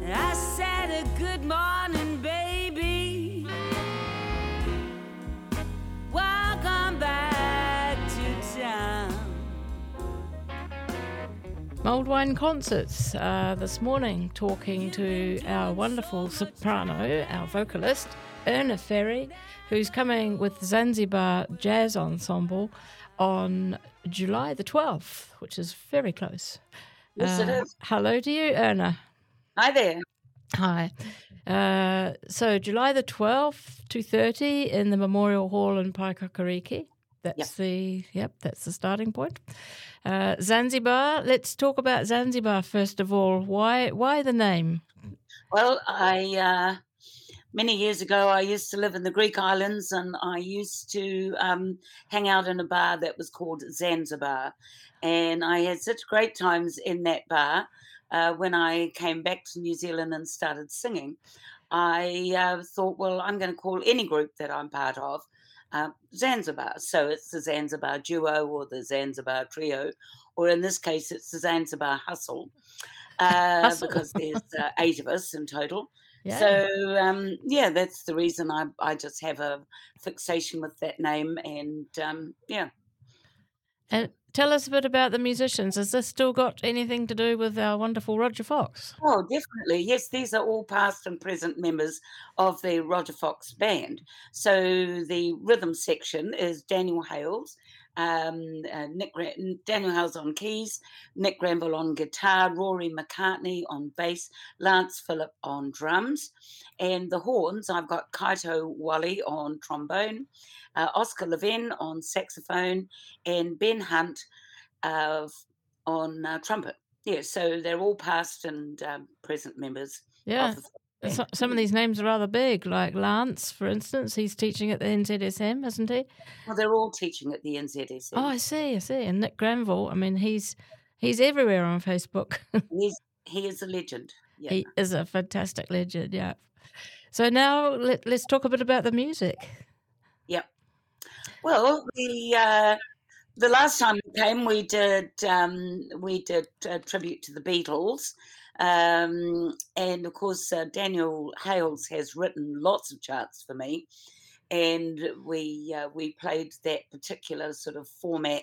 I said a good morning, baby. Welcome back to town. Mulled Wine Concerts this morning, talking to our wonderful soprano, our vocalist, Erna Ferry, who's coming with Zanzibar Jazz Ensemble on July the 12th, which is very close. Yes, it is. Hello to you, Erna. Hi there. Hi. So July the 12th, 2:30 in the Memorial Hall in Paikakariki. That's the starting point. Zanzibar. Let's talk about Zanzibar first of all. Why the name? Well, many years ago, I used to live in the Greek islands, and I used to hang out in a bar that was called Zanzibar, and I had such great times in that bar. When I came back to New Zealand and started singing, I thought, well, I'm going to call any group that I'm part of Zanzibar. So it's the Zanzibar Duo or the Zanzibar Trio, or in this case, it's the Zanzibar Hustle, because there's 8 of us in total. Yeah. So, that's the reason I just have a fixation with that name. And, And tell us a bit about the musicians. Has this still got anything to do with our wonderful Roger Fox? Oh, definitely. Yes, these are all past and present members of the Roger Fox band. So the rhythm section is Daniel Hales, Daniel Hales on keys, Nick Granville on guitar, Rory McCartney on bass, Lance Phillip on drums. And the horns, I've got Kaito Wally on trombone, Oscar Levin on saxophone, and Ben Hunt on trumpet. Yeah, so they're all past and present members. Yeah. Of the band. Some of these names are rather big, like Lance, for instance. He's teaching at the NZSM, isn't he? Well, they're all teaching at the NZSM. Oh, I see. And Nick Granville, I mean, he's everywhere on Facebook. He is a legend. Yeah. He is a fantastic legend, yeah. So now let's talk a bit about the music. Yeah. Well, the last time we came, we did a tribute to the Beatles, and of course Daniel Hales has written lots of charts for me, and we played that particular sort of format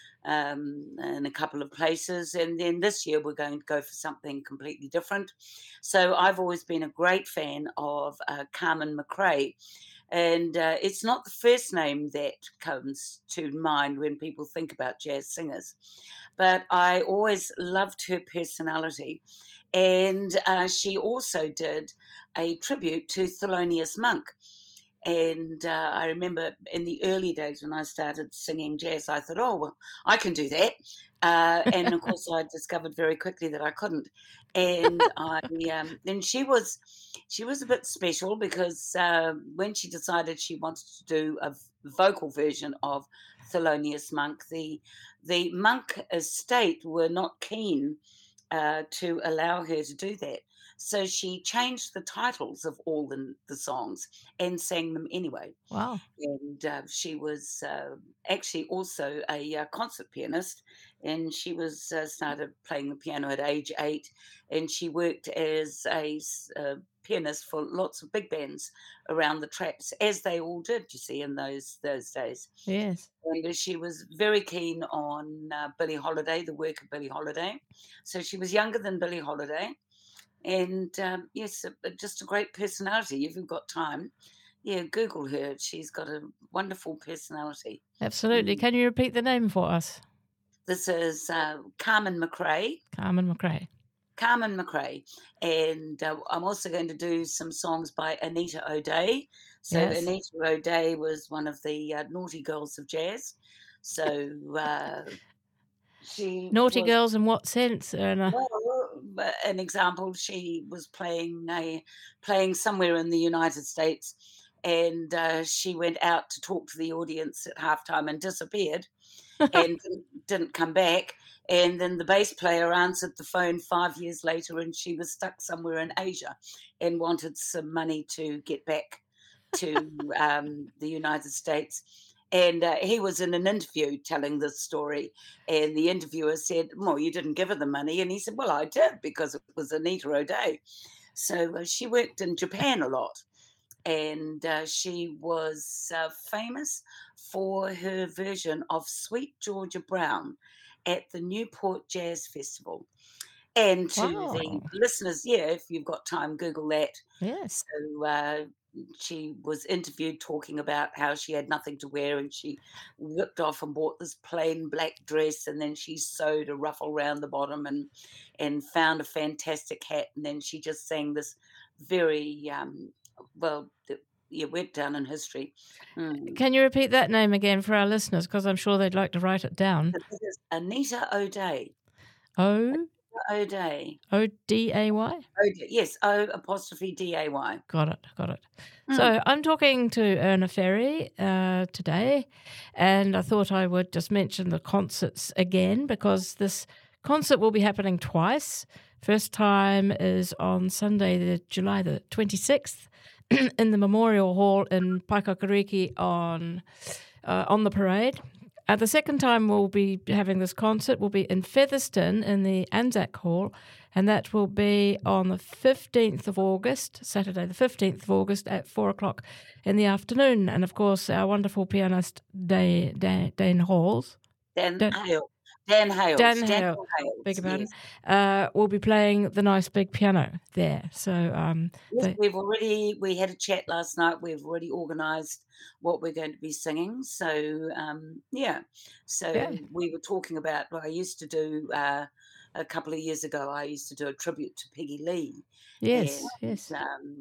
in a couple of places, and then this year we're going to go for something completely different. So I've always been a great fan of Carmen McRae. And it's not the first name that comes to mind when people think about jazz singers, but I always loved her personality. And she also did a tribute to Thelonious Monk. And I remember in the early days when I started singing jazz, I thought, oh, well, I can do that. And of course, I discovered very quickly that I couldn't. And then she was a bit special because when she decided she wanted to do a vocal version of Thelonious Monk, the Monk estate were not keen to allow her to do that. So she changed the titles of all the songs and sang them anyway. Wow. And she was actually also a concert pianist, and she was started playing the piano at age 8, and she worked as a pianist for lots of big bands around the traps, as they all did, you see, in those days. Yes. And she was very keen on Billie Holiday, the work of Billie Holiday. So she was younger than Billie Holiday. And yes, just a great personality. If you've got time, Google her. She's got a wonderful personality. Absolutely. Can you repeat the name for us? This is Carmen McRae. Carmen McRae. Carmen McRae. And I'm also going to do some songs by Anita O'Day. So Yes. Anita O'Day was one of the naughty girls of jazz. So she Naughty was, girls in what sense, Erna? well, an example, she was playing somewhere in the United States, and she went out to talk to the audience at halftime and disappeared and didn't come back. And then the bass player answered the phone 5 years later, and she was stuck somewhere in Asia and wanted some money to get back to the United States. And he was in an interview telling this story, and the interviewer said, well, you didn't give her the money. And he said, well, I did, because it was Anita O'Day. So she worked in Japan a lot, and she was famous for her version of Sweet Georgia Brown at the Newport Jazz Festival. And to the Wow. listeners, yeah, if you've got time, Google that. Yes. So she was interviewed talking about how she had nothing to wear, and she whipped off and bought this plain black dress, and then she sewed a ruffle around the bottom, and found a fantastic hat, and then she just sang this very well. Yeah, went down in history. Mm. Can you repeat that name again for our listeners? Because I'm sure they'd like to write it down. This is Anita O'Day. O O'Day. O-D-A-Y? O'Day. Yes, O apostrophe D-A-Y. Got it, got it. Mm. So I'm talking to Erna Ferry today, and I thought I would just mention the concerts again because this concert will be happening twice. First time is on Sunday, July the 26th, in the Memorial Hall in Paikakariki on the parade. The second time we'll be having this concert will be in Featherston in the Anzac Hall, and that will be on the 15th of August, Saturday the 15th of August at 4 o'clock in the afternoon. And of course, our wonderful pianist Dan Hales. Dan Dan- Hale. Dan Hales. Dan Hales, Hale, beg your pardon, will be playing the nice big piano there. So Yes, we had a chat last night. We've already organised what we're going to be singing. So yeah. So Yeah. we were talking about what I used to do a couple of years ago. I used to do a tribute to Peggy Lee. Yes, And yes.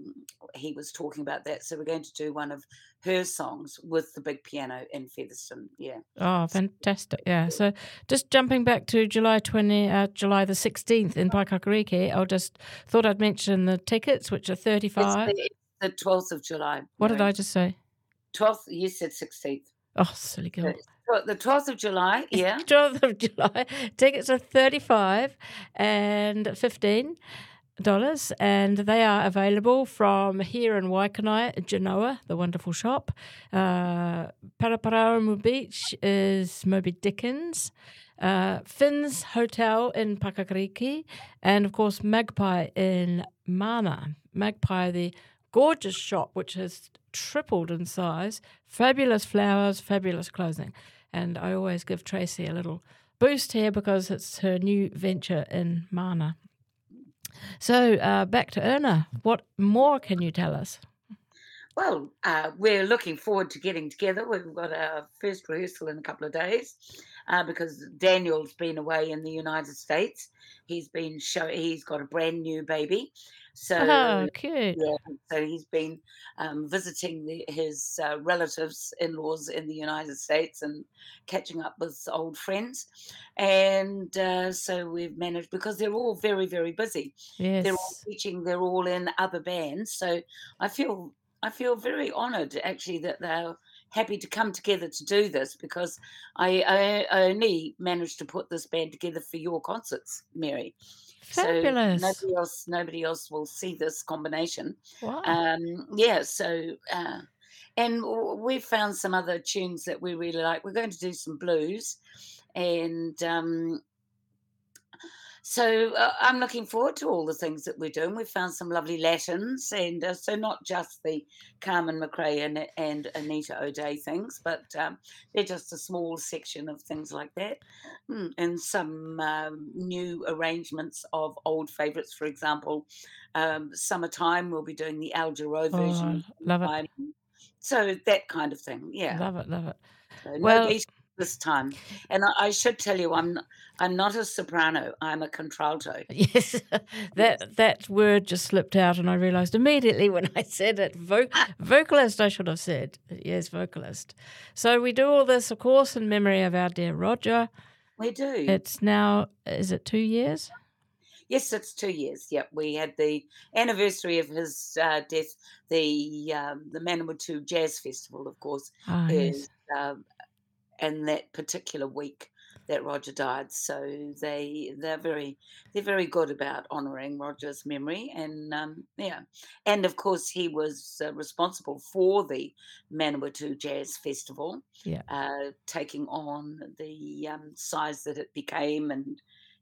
he was talking about that. So we're going to do one of her songs with the big piano in Featherston. Yeah. Oh, fantastic! Yeah. So, just jumping back to July the 16th in Paikakariki, I just thought I'd mention the tickets, which are It's $35. the 12th of July. What did Mary. I just say? 12th, you said 16th. Oh, silly girl. The 12th of July, yeah. 12th of July. Tickets are $35 and $15. And they are available from here in Waikanai, Genoa, the wonderful shop. Paraparaumu Beach is Moby Dickens. Finn's Hotel in Paikakariki. And, of course, Magpie in Mana. Magpie, the gorgeous shop, which has tripled in size. Fabulous flowers, fabulous clothing. And I always give Tracy a little boost here because it's her new venture in Mana. So back to Erna. What more can you tell us? Well, we're looking forward to getting together. We've got our first rehearsal in a couple of days because Daniel's been away in the United States. He's got a brand new baby. So, Oh, cute. yeah, so he's been visiting his relatives, in-laws in the United States and catching up with old friends. And so we've managed, because they're all very, very busy. They're all Yes. teaching, they're all in other bands. So I feel very honoured actually that they're happy to come together to do this, because I only managed to put this band together for your concerts, Mary. Fabulous. So nobody else will see this combination. Wow. Yeah. So and we've found some other tunes that we really like. We're going to do some blues, and so I'm looking forward to all the things that we're doing. We've found some lovely Latins, and so not just the Carmen McRae and Anita O'Day things, but they're just a small section of things like that. And some new arrangements of old favourites. For example, Summertime, we'll be doing the Al Jarreau version. Oh, love it. Time. So that kind of thing, yeah. Love it, love it. So Well- no Beatles this time. And I should tell you, I'm not a soprano. I'm a contralto. Yes, that word just slipped out, and I realised immediately when I said it. Vocalist, I should have said. Yes, vocalist. So we do all this, of course, in memory of our dear Roger. We do. It's now, is it 2 years? Yes, it's 2 years. Yep, we had the anniversary of his death. The Manawatu Jazz Festival, of course, Ah, yes. is and that particular week that Roger died. So they're very good about honouring Roger's memory, and yeah, and of course he was responsible for the Manawatu Jazz Festival, Yeah. taking on the size that it became, and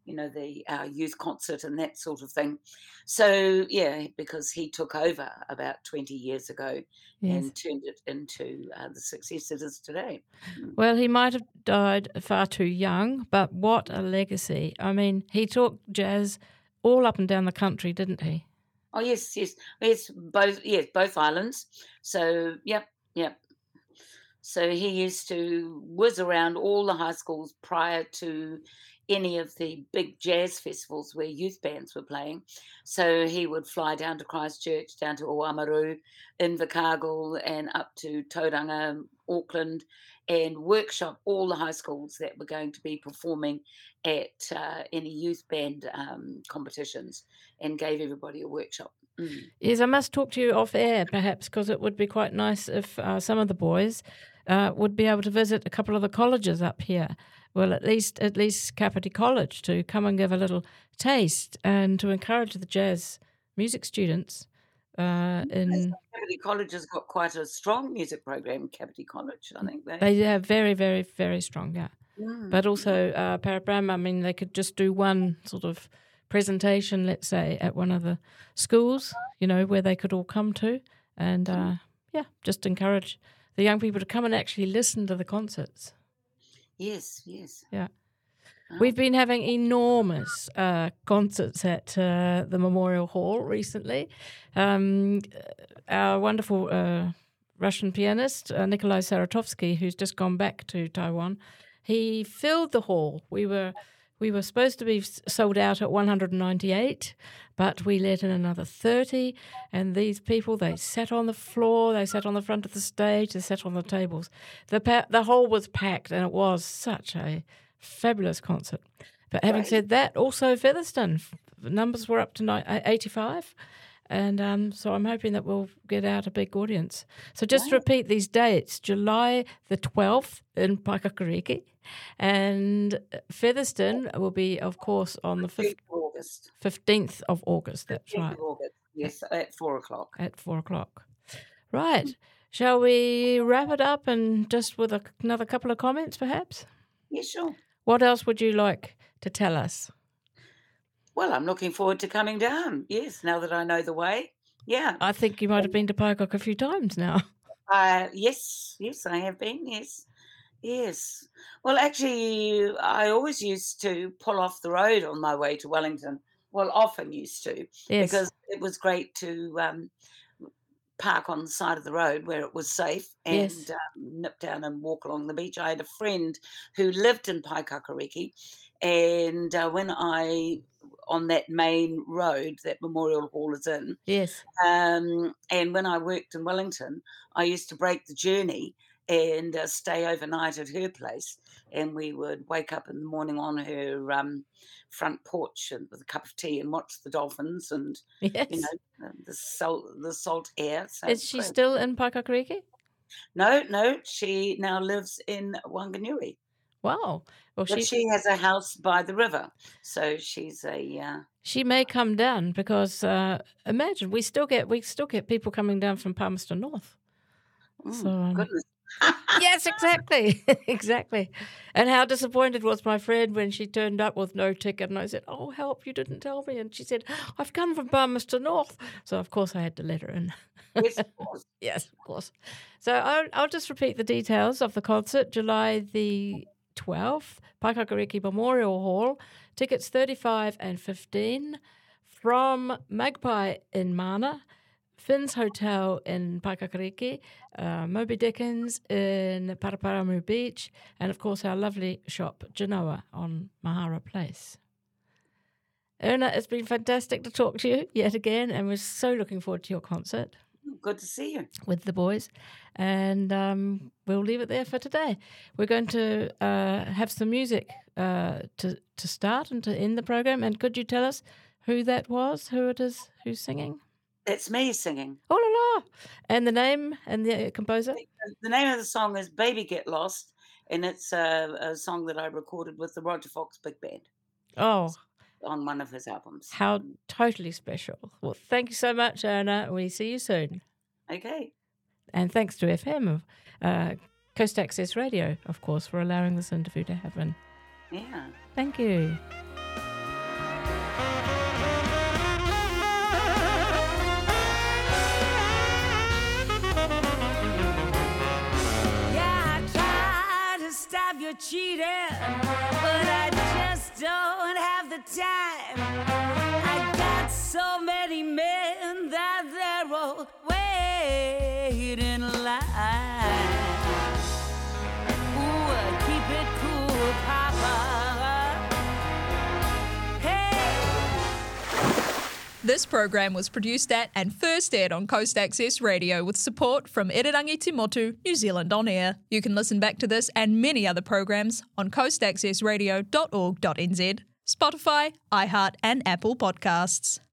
our youth concert and that sort of thing. So yeah, because he took over about 20 years ago Yes. and turned it into the success it is today. Well, he might have died far too young, but what a legacy. I mean, he took jazz all up and down the country, didn't he? Oh yes, both islands. So yep. So he used to whiz around all the high schools prior to any of the big jazz festivals where youth bands were playing. So he would fly down to Christchurch, down to Oamaru, Invercargill, and up to Tauranga, Auckland, and workshop all the high schools that were going to be performing at any youth band competitions, and gave everybody a workshop. Yes, I must talk to you off air, perhaps, because it would be quite nice if some of the boys would be able to visit a couple of the colleges up here. Well, at least Kapiti College, to come and give a little taste and to encourage the jazz music students. Kapiti College has got quite a strong music program. Kapiti College, I think they have very, very, very strong, yeah. But also Parabrahma, I mean, they could just do one sort of presentation, let's say, at one of the schools, where they could all come to, and just encourage the young people to come and actually listen to the concerts. Yes. Yeah. We've been having enormous concerts at the Memorial Hall recently. Our wonderful Russian pianist, Nikolai Saratovsky, who's just gone back to Taiwan, he filled the hall. We were supposed to be sold out at 198, but we let in another 30, and these people, they sat on the floor, they sat on the front of the stage, they sat on the tables. The hall was packed, and it was such a fabulous concert. But having said that, also Featherston, the numbers were up to 85, and so I'm hoping that we'll get out a big audience. So just to repeat these dates: July the 12th in Paikakariki, and Featherston will be, of course, on the 15th of August. That's right. August. Yes, at 4:00. At 4:00. Right. Shall we wrap it up and just with another couple of comments, perhaps? Yeah, sure. What else would you like to tell us? Well, I'm looking forward to coming down. Yes, now that I know the way. Yeah. I think you might have been to Paikok a few times now. Yes, I have been. Yes. Well, actually, I always used to pull off the road on my way to Wellington. Well, often used to, because it was great to park on the side of the road where it was safe and nip down and walk along the beach. I had a friend who lived in Paikakariki, and on that main road that Memorial Hall is in. Yes. And when I worked in Wellington, I used to break the journey and stay overnight at her place, and we would wake up in the morning on her front porch and with a cup of tea and watch the dolphins and the salt air. So is she still in Paikakariki? No, she now lives in Wanganui. Wow. Well, she has a house by the river, so she's she may come down, because imagine we still get people coming down from Palmerston North. So goodness. Yes, exactly. Exactly. And how disappointed was my friend when she turned up with no ticket, and I said, "Oh, help, you didn't tell me." And she said, "I've come from Palmerston North." So of course I had to let her in. Yes, of course. Yes, of course. So I'll just repeat the details of the concert. July the 12th, Paikakariki Memorial Hall. Tickets $35 and $15 from Magpie in Mana, Finn's Hotel in Paikakariki, Moby Dickens in Paraparamu Beach, and of course our lovely shop, Genoa, on Mahara Place. Erna, it's been fantastic to talk to you yet again, and we're so looking forward to your concert. Good to see you. With the boys. And we'll leave it there for today. We're going to have some music to start and to end the program. And could you tell us who that was, who it is, who's singing? It's me singing. Oh, la la. And the name and the composer? The name of the song is Baby Get Lost, and it's a song that I recorded with the Roger Fox Big Band. Oh. On one of his albums. How totally special. Well, thank you so much, Erna. We see you soon. Okay. And thanks to FM, Coast Access Radio, of course, for allowing this interview to happen. Yeah. Thank you. time. I got so many men that they're all waiting in line. Ooh, keep it cool, Papa. Hey! This program was produced at and first aired on Coast Access Radio with support from Irirangi Te Motu, New Zealand On Air. You can listen back to this and many other programs on coastaccessradio.org.nz, Spotify, iHeart and Apple Podcasts.